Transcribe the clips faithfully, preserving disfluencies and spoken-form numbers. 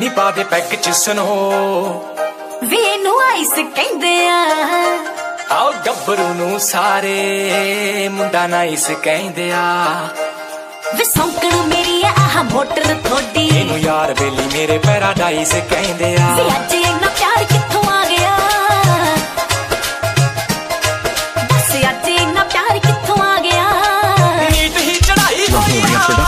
ਨੀ ਪਾ ਦੇ ਪੈਕ ਚ ਸਨੋ ਵੇ ਨੂੰ ਆਈਸ ਕਹਿੰਦੇ ਆ ਆਓ ਗੱਭਰੂ ਨੂੰ ਸਾਰੇ ਮੁੰਡਾ ਨਾਈਸ ਕਹਿੰਦੇ ਆ ਵੇ ਸੌਂਕਣ ਮੇਰੀ ਆ ਆਹ ਮੋਟਰ ਥੋੜੀ ਇਹਨੂੰ ਯਾਰ ਬੇਲੀ ਮੇਰੇ ਪੈਰਾਡਾਈਜ਼ ਕਹਿੰਦੇ ਆ ਵੇ ਅੱਜ ਇੰਨਾ ਪਿਆਰ ਕਿੱਥੋਂ ਆ ਗਿਆ ਬਸ ਅੱਜ ਇੰਨਾ ਪਿਆਰ ਕਿੱਥੋਂ ਆ ਗਿਆ ਨੀਤ ਹੀ ਚੜਾਈ ਹੋਈ ਆ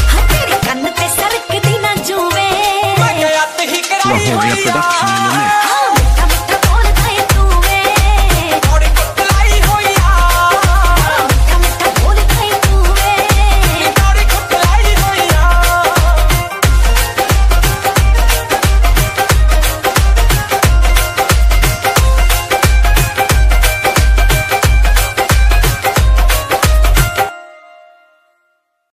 Production in the mix.